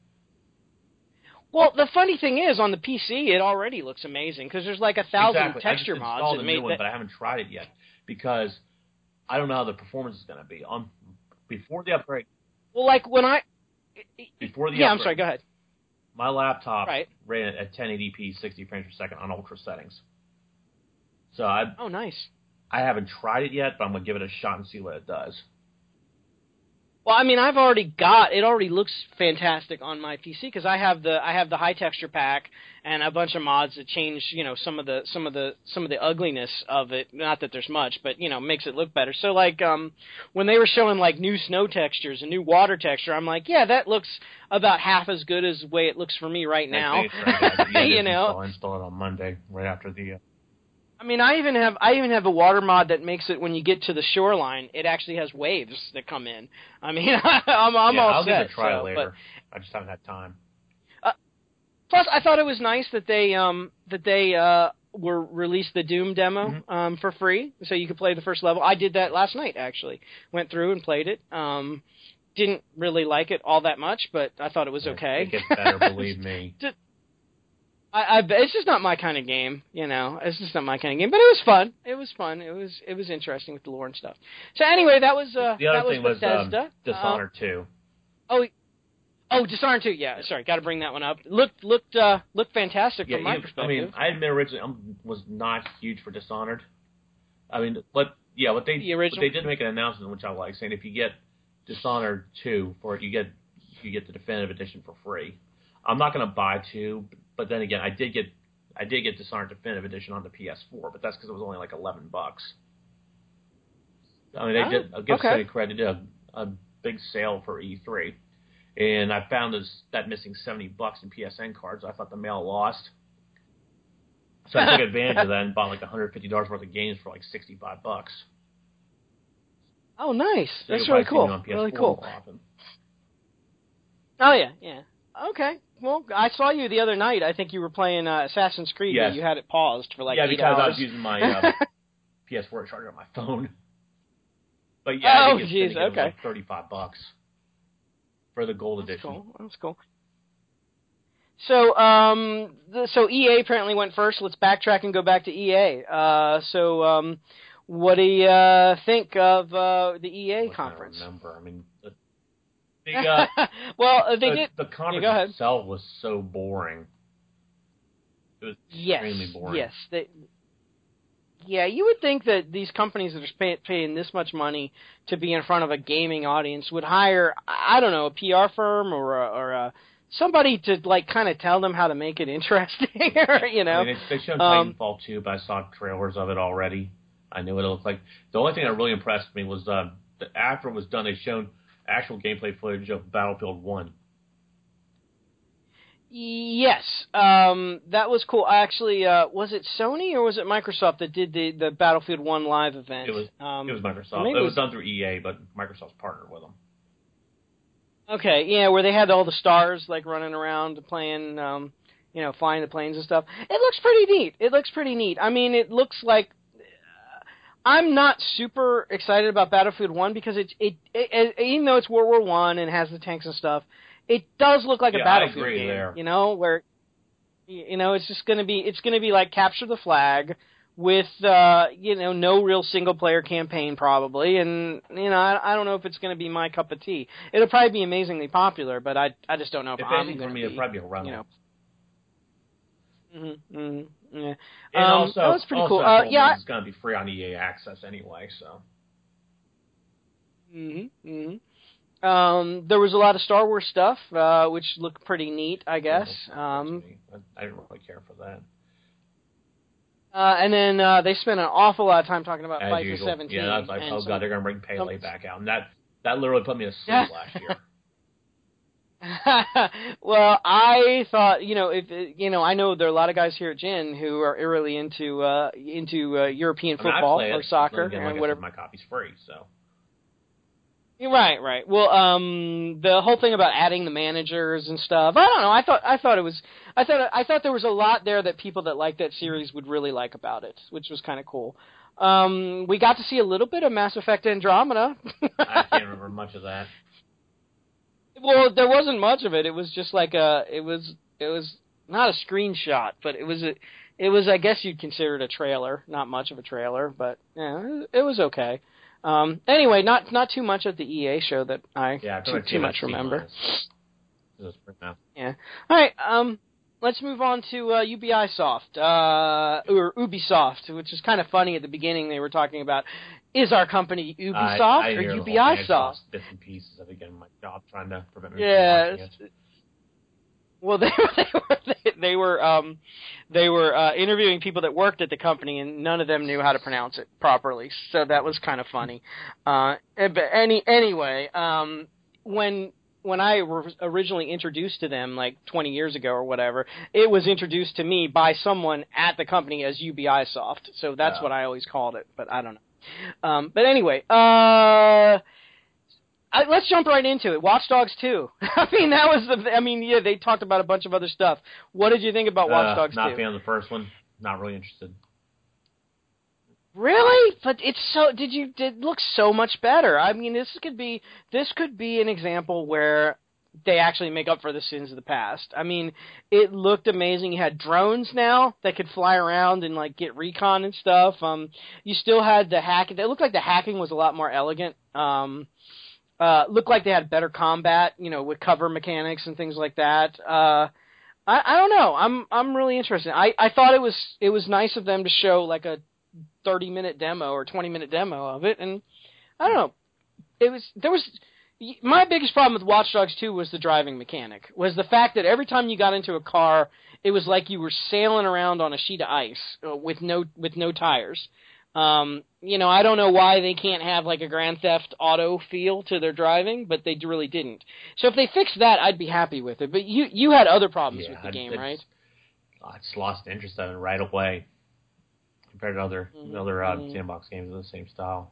Well, the funny thing is, on the PC, it already looks amazing, because there's like 1,000 texture mods. I just installed a new one, but I haven't tried it yet, because I don't know how the performance is going to be. Before the upgrade... Well, like, when I... Before the upgrade... I'm sorry, go ahead. My laptop ran at 1080p, 60 frames per second on ultra settings. So Oh, nice. I haven't tried it yet, but I'm going to give it a shot and see what it does. Well, I mean, it already looks fantastic on my PC, because I have the high texture pack and a bunch of mods that change, some of the ugliness of it. Not that there's much, but makes it look better. So like when they were showing like new snow textures and new water texture, I'm like, yeah, that looks about half as good as the way it looks for me right now. I'll install it on Monday right after the. I mean, I even have a water mod that makes it when you get to the shoreline, it actually has waves that come in. I mean, I'm all I'll set. I'll give it a try later. I just haven't had time. Plus, I thought it was nice that they released the Doom demo for free, so you could play the first level. I did that last night, actually. Went through and played it. Didn't really like it all that much, but I thought it was okay. It gets better, believe me. It's just not my kind of game, It's just not my kind of game, but it was fun. It was interesting with the lore and stuff. So anyway, that was the other thing Bethesda. Was Dishonored 2. Oh, Dishonored 2. Yeah, sorry, got to bring that one up. Looked fantastic from my perspective. I mean, I admit originally was not huge for Dishonored. I mean, what they did make an announcement which I like, saying if you get Dishonored 2 for it, you get the definitive edition for free. I'm not going to buy 2. But then again, I did get Dishonored Definitive Edition on the PS4, but that's because it was only like $11. I mean, they did. I'll give Sony credit. They did a big sale for E3, and I found that missing $70 in PSN cards. I thought the mail lost, so I took advantage of that and bought like $150 worth of games for like $65. Oh, nice! So that's really cool. Really cool. Oh yeah. Okay. Well, I saw you the other night. I think you were playing Assassin's Creed. Yes. But you had it paused for like 8 hours. Yeah, because I was using my PS4 charger on my phone. But yeah, I think it was like $35 for the gold edition. That's cool. So, so EA apparently went first. Let's backtrack and go back to EA. What do you think of the EA conference? I don't remember. I mean. Well, they did. The conference itself was so boring. It was extremely boring. Yes. You would think that these companies that are paying this much money to be in front of a gaming audience would hire, I don't know, a PR firm or somebody to like kind of tell them how to make it interesting. I mean, they showed Titanfall 2, but I saw trailers of it already. I knew what it looked like. The only thing that really impressed me was that after it was done, they showed actual gameplay footage of Battlefield 1. Yes, that was cool. Actually, was it Sony or was it Microsoft that did the Battlefield 1 live event? It was Microsoft. It was done through EA, but Microsoft's partnered with them. Okay, yeah, where they had all the stars like running around playing, flying the planes and stuff. It looks pretty neat. I mean, it looks like I'm not super excited about Battlefield 1 because it even though it's World War I and has the tanks and stuff, it does look like a Battlefield game. There. Where it's just going to be like capture the flag with no real single player campaign probably, and I don't know if it's going to be my cup of tea. It'll probably be amazingly popular, but I just don't know if I'm going to be. For me, it'll probably be a rental. Yeah. And also, that was pretty cool. It's going to be free on EA Access anyway, so. There was a lot of Star Wars stuff, which looked pretty neat, I guess. I didn't really care for that. And then they spent an awful lot of time talking about FIFA 17. Yeah, I was like, oh god, they're going to bring Pele back out. And that literally put me to sleep last year. Well, I thought, I know there are a lot of guys here at Gen who are really into European football or soccer and whatever. My copy's free, so. Right. Well, the whole thing about adding the managers and stuff, I don't know. I thought there was a lot there that people that like that series would really like about it, which was kind of cool. We got to see a little bit of Mass Effect Andromeda. I can't remember much of that. Well, there wasn't much of it. It was just like it was not a screenshot, but it was I guess you'd consider it a trailer. Not much of a trailer, but yeah, it was okay. Anyway, not too much at the EA show that I too much remember. Yeah. All right. Let's move on to Ubisoft, or Ubisoft, which is kind of funny. At the beginning, they were talking about, is our company Ubisoft or Ubisoft? Bits and pieces. I begin my job trying to prevent me from watching it. Well, they were interviewing people that worked at the company, and none of them knew how to pronounce it properly. So that was kind of funny. But anyway, when I was originally introduced to them, like 20 years ago or whatever, it was introduced to me by someone at the company as Ubisoft. So that's what I always called it, but I don't know. But anyway, let's jump right into it. Watch Dogs 2. They talked about a bunch of other stuff. What did you think about Watch Dogs 2? Not being on the first one. Not really interested. Really? But it looks so much better. I mean, this could be an example where they actually make up for the sins of the past. I mean, it looked amazing. You had drones now that could fly around and like get recon and stuff. You still had the hacking. It looked like the hacking was a lot more elegant. Looked like they had better combat, with cover mechanics and things like that. I don't know. I'm really interested. I thought it was nice of them to show like a 30-minute demo or 20-minute demo of it, and I don't know. My biggest problem with Watch Dogs 2 was the driving mechanic. Was the fact that every time you got into a car, it was like you were sailing around on a sheet of ice with no tires. I don't know why they can't have like a Grand Theft Auto feel to their driving, but they really didn't. So if they fixed that, I'd be happy with it. But you had other problems with the game, right? I just lost interest in it right away compared to other sandbox games of the same style.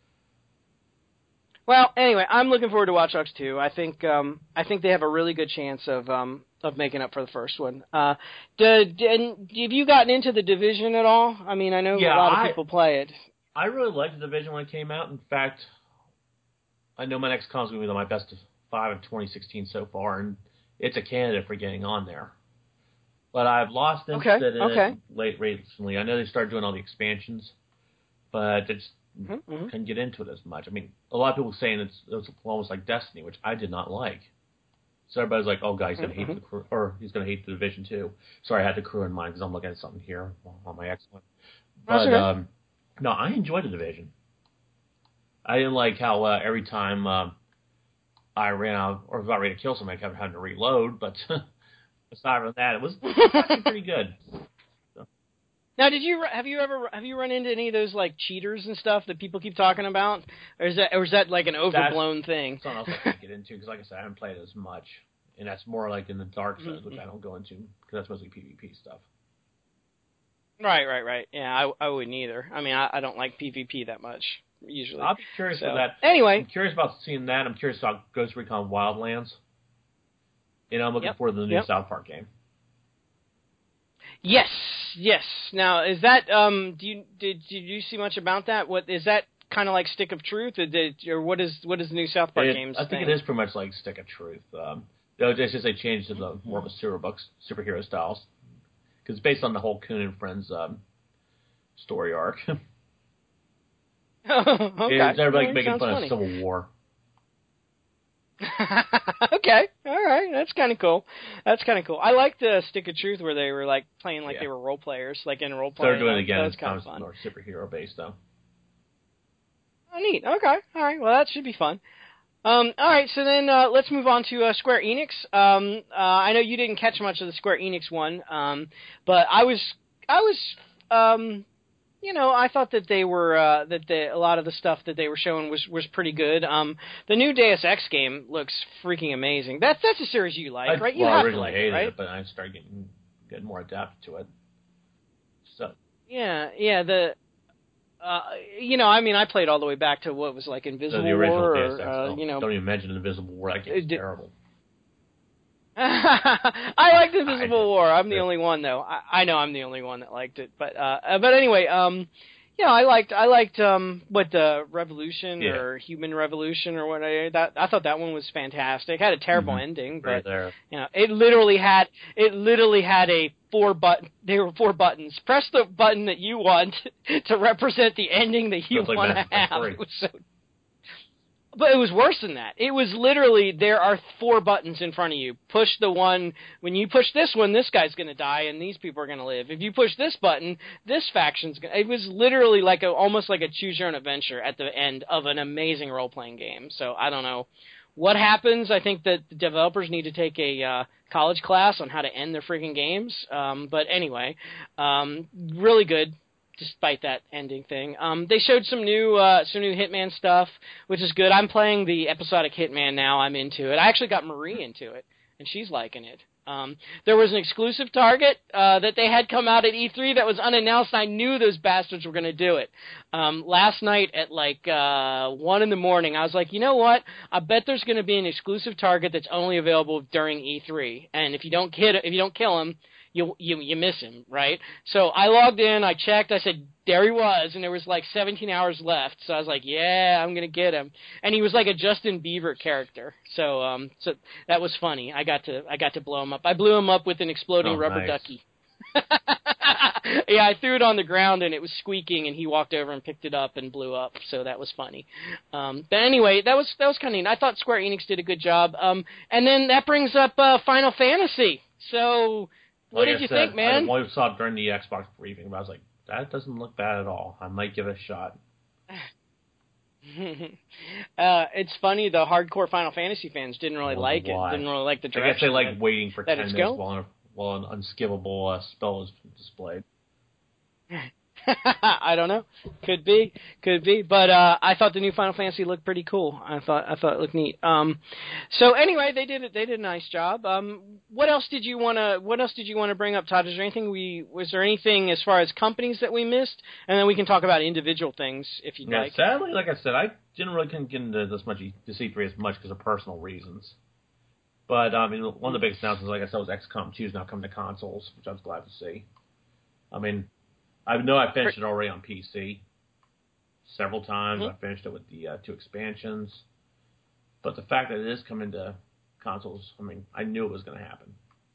Well, anyway, I'm looking forward to Watch Dogs 2. I think they have a really good chance of making up for the first one. Have you gotten into The Division at all? I mean, I know a lot of people play it. I really liked The Division when it came out. In fact, I know my next con is going to be my best of 5 of 2016 so far, and it's a candidate for getting on there. But I've lost interest in it late recently. I know they started doing all the expansions, but it's couldn't get into it as much. I mean, a lot of people saying it was almost like Destiny, which I did not like. So everybody's like, "Oh, guys, he's gonna hate the crew, or he's gonna hate the Division 2." Sorry, I had the crew in mind because I'm looking at something here on my X one. But no, I enjoyed the Division. I didn't like how every time I ran out or was about ready to kill somebody, I kept having to reload. But aside from that, it was actually pretty good. Now, have you run into any of those like cheaters and stuff that people keep talking about, or is that like an overblown thing? Something else I can't get into because, like I said, I haven't played it as much. and that's more like in the dark zones, which I don't go into because that's mostly PvP stuff. Right. Yeah, I wouldn't either. I mean, I don't like PvP that much usually. I'll be curious for that. Anyway, I'm curious about seeing that. I'm curious about Ghost Recon Wildlands. I'm looking forward to the new South Park game. Yes. Now, is that did you see much about that? What is that kind of like Stick of Truth, or what is the new South Park games? I think it is pretty much like Stick of Truth. It's just they changed to the more of a superhero styles because it's based on the whole Coon and Friends story arc. Okay, they're like making fun of Civil War. Okay, all right, that's kind of cool. I liked the Stick of Truth where they were like playing like they were role players, like in a role play. They're doing it again. It's kind of fun. More superhero based though. Oh, neat. Okay, all right. Well, that should be fun. All right, so then let's move on to Square Enix. I know you didn't catch much of the Square Enix one, but I was I thought that they were a lot of the stuff that they were showing was pretty good. The new Deus Ex game looks freaking amazing. That's a series you like, right? You I have originally to like hated right? it, but I started getting more adapted to it. So yeah. I mean, I played all the way back to what was like Invisible the original War, Deus Ex. Don't even mention Invisible War. That game's terrible. I liked Invisible War. I'm the only one though. I know I'm the only one that liked it. But anyway, I liked what the Revolution or Human Revolution or what I thought that one was fantastic. It had a terrible ending, but it literally had a four buttons. Press the button that you want to represent the ending that you want to have. It was so. But it was worse than that. It was literally, there are 4 buttons in front of you. Push the one, when you push this one, this guy's going to die and these people are going to live. If you push this button, this faction's going to... It was literally like almost like a choose-your-own-adventure at the end of an amazing role-playing game. So I don't know what happens. I think that the developers need to take a college class on how to end their freaking games. But anyway, really good. Despite that ending thing, they showed some new Hitman stuff, which is good. I'm playing the episodic Hitman now. I'm into it. I actually got Marie into it, and she's liking it. There was an exclusive target that they had come out at E3 that was unannounced. I knew those bastards were going to do it. Last night at like 1 in the morning, I was like, you know what? I bet there's going to be an exclusive target that's only available during E3, and if you don't kill him. You miss him, right? So I logged in, I checked, I said, there he was, and there was like 17 hours left. So I was like, yeah, I'm going to get him. And he was like a Justin Bieber character. So that was funny. I got to blow him up. I blew him up with an exploding rubber ducky. Yeah, I threw it on the ground and it was squeaking, and he walked over and picked it up and blew up. So that was funny. But anyway, that was kind of neat. I thought Square Enix did a good job. And then that brings up Final Fantasy. So what did you think, man? I saw it during the Xbox briefing, but I was like, that doesn't look bad at all. I might give it a shot. It's funny, the hardcore Final Fantasy fans didn't really like it. Didn't really like the direction. I guess they like waiting for 10 minutes while an unskippable spell is displayed. I don't know. Could be. But I thought the new Final Fantasy looked pretty cool. I thought it looked neat. So anyway, they did a nice job. What else did you want to bring up, Todd? Was there anything as far as companies that we missed? And then we can talk about individual things if you'd like. Sadly, like I said, I couldn't get into this C3 as much because of personal reasons. But I mean, one of the biggest announcements, like I said, was XCOM 2 is now coming to consoles, which I was glad to see. I mean, I know I finished it already on PC several times. I finished it with the 2 expansions. But the fact that it is coming to consoles, I mean, I knew it was going to happen.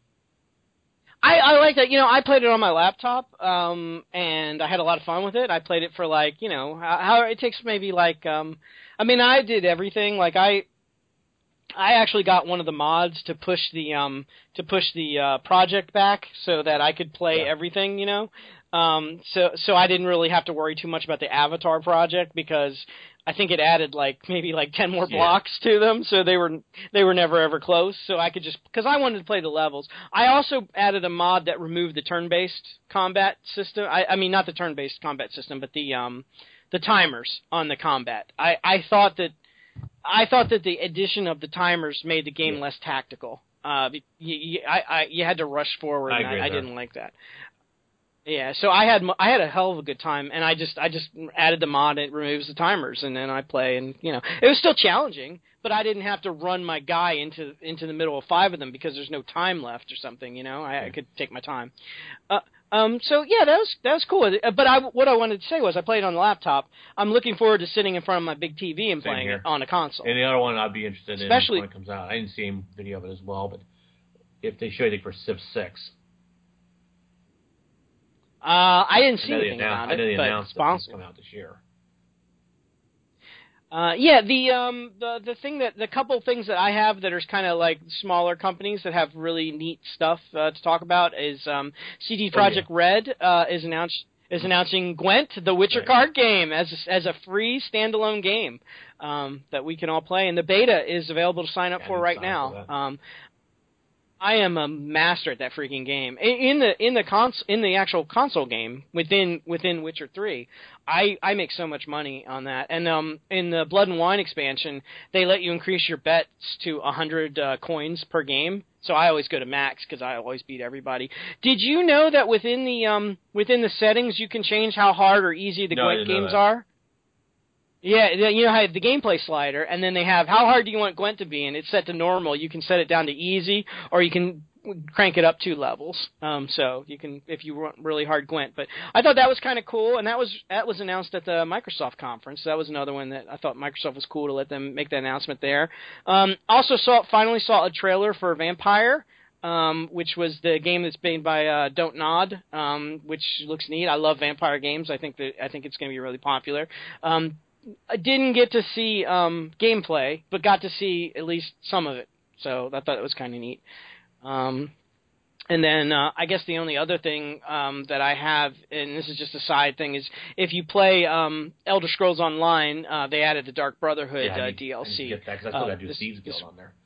I like that. I played it on my laptop, and I had a lot of fun with it. I played it for how it takes maybe I did everything. Like I actually got one of the mods to push the project back so that I could play everything, So I didn't really have to worry too much about the Avatar project because I think it added maybe 10 more blocks to them, so they were never ever close. So I could because I wanted to play the levels. I also added a mod that removed the turn-based combat system. I mean not the turn-based combat system, but the timers on the combat. I thought that the addition of the timers made the game less tactical. You had to rush forward, and I didn't like that. Yeah, so I had a hell of a good time, and I just added the mod. It removes the timers, and then I play, and it was still challenging, but I didn't have to run my guy into the middle of 5 of them because there's no time left or something. I could take my time. So yeah, that was cool. But what I wanted to say was I played on the laptop. I'm looking forward to sitting in front of my big TV and playing it on a console. And the other one I'd be interested in when it comes out. I didn't see any video of it as well, but if they show anything for Civ 6. I didn't see anything about it. I know they announced that it's coming out this year. Yeah, the thing the couple things that I have that are kind of like smaller companies that have really neat stuff to talk about is CD Projekt Red is announcing Gwent, the Witcher card game, as a free standalone game that we can all play, and the beta is available to sign up for right now. I am a master at that freaking game. In the actual console game within Witcher 3, I make so much money on that. And in the Blood and Wine expansion, they let you increase your bets to 100 coins per game. So I always go to max because I always beat everybody. Did you know that within the settings you can change how hard or easy the Gwent games are? Yeah, you know how the gameplay slider, and then they have how hard do you want Gwent to be, and it's set to normal. You can set it down to easy, or you can crank it up 2 levels. So you can, if you want really hard Gwent. But I thought that was kind of cool, and that was announced at the Microsoft conference. That was another one that I thought Microsoft was cool to let them make that announcement there. Also finally saw a trailer for Vampire. Which was the game that's made by Don't Nod, which looks neat. I love vampire games. I think it's going to be really popular. I didn't get to see gameplay, but got to see at least some of it. So I thought it was kind of neat. And then I guess the only other thing that I have, and this is just a side thing, is if you play Elder Scrolls Online, they added the Dark Brotherhood DLC. I need to get that because I still got to do Thieves Guild on there.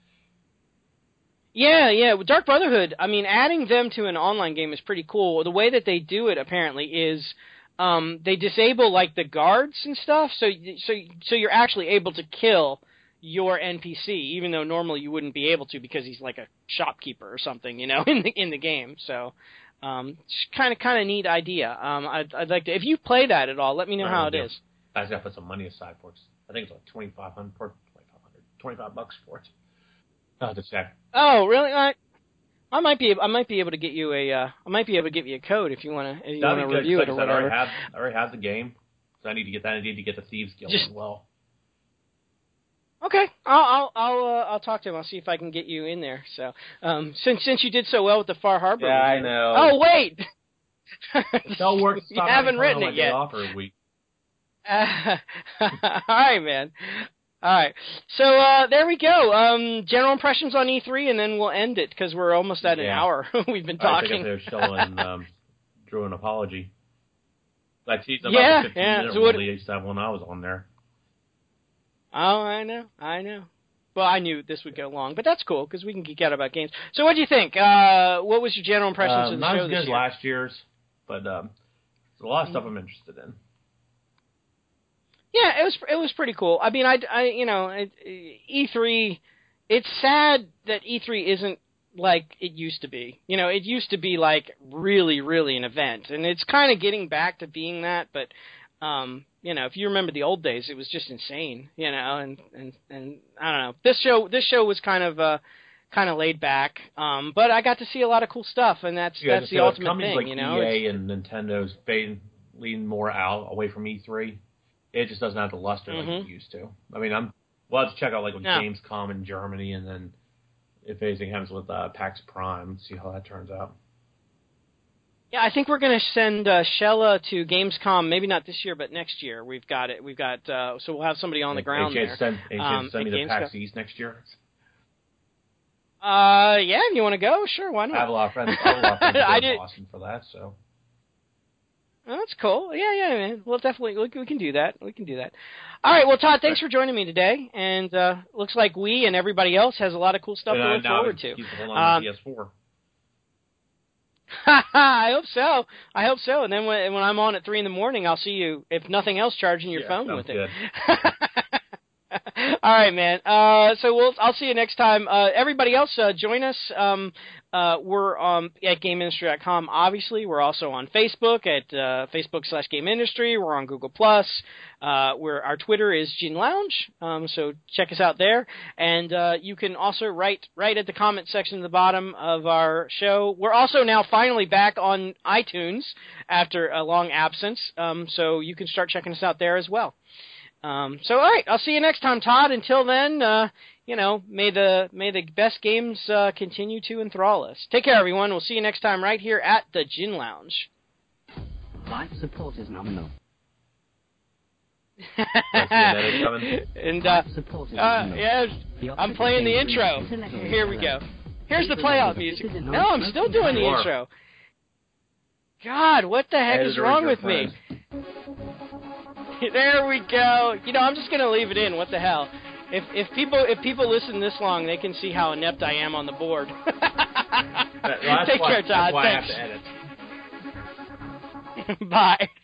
Yeah. With Dark Brotherhood, I mean, adding them to an online game is pretty cool. The way that they do it, apparently, is they disable like the guards and stuff, so you're actually able to kill your NPC, even though normally you wouldn't be able to because he's like a shopkeeper or something, in the game. So, it's kind of neat idea. I'd like to, if you play that at all, let me know how it is. I just got to put some money aside for it. I think it's like $25 for it. I'll have to check. Oh, really? I might be able to get you a code if you want to review it or whatever. I already have the game, so I need to get that. I need to get the Thieves Guild as well. Okay, I'll talk to him. I'll see if I can get you in there. So, since you did so well with the Far Harbor, I know. Oh wait, Don't work. You haven't written it yet. Off for a week. All right, man. All right, so there we go. General impressions on E3, and then we'll end it because we're almost at an hour. We've been talking. I think they're showing Drew an apology. I teased them about the 15-minute one. They used to have when I was on there. Oh, I know. Well, I knew this would go long, but that's cool because we can geek out about games. So, what do you think? What was your general impressions of the show this year? Not as good as last year's, but there's a lot of stuff I'm interested in. Yeah, it was pretty cool. I mean, E3. It's sad that E3 isn't like it used to be. It used to be like really, really an event, and it's kind of getting back to being that. But if you remember the old days, it was just insane. And I don't know. This show was kind of laid back, but I got to see a lot of cool stuff, and that's the ultimate thing. Like EA and Nintendo's lean more away from E3. It just doesn't have the luster like it used to. I mean, we'll have to check out like with Gamescom in Germany, and then if anything happens with PAX Prime, see how that turns out. Yeah, I think we're going to send Shella to Gamescom. Maybe not this year, but next year. We've got so we'll have somebody on the ground there. Send me to PAX East next year. Yeah, if you want to go, sure, why not? I have a lot of friends. In Boston for that, so. Oh, that's cool. Yeah, man. Well, definitely, we can do that. All right, well, Todd, thanks for joining me today. And looks like we and everybody else has a lot of cool stuff to look forward to. Keep on the PS4. I hope so. And then when I'm on at 3 a.m, I'll see you, if nothing else, charging your phone with it. Good. All right, man. So I'll see you next time. Everybody else, join us. We're at GameIndustry.com. Obviously, we're also on Facebook at Facebook/Game Industry. We're on Google+. Our Twitter is Gin Lounge. So check us out there. And you can also write at the comment section at the bottom of our show. We're also now finally back on iTunes after a long absence. So you can start checking us out there as well. All right, I'll see you next time, Todd. Until then, may the best games continue to enthrall us. Take care, everyone. We'll see you next time right here at the Gin Lounge. Live support is nominal. And yeah, I'm playing the intro. Here we go. Here's the playout music. No, I'm still doing the intro. God, what the heck is wrong with me? There we go. I'm just gonna leave it in. What the hell? If people listen this long, they can see how inept I am on the board. Take care, Todd. That's why Thanks. I have to edit. Bye.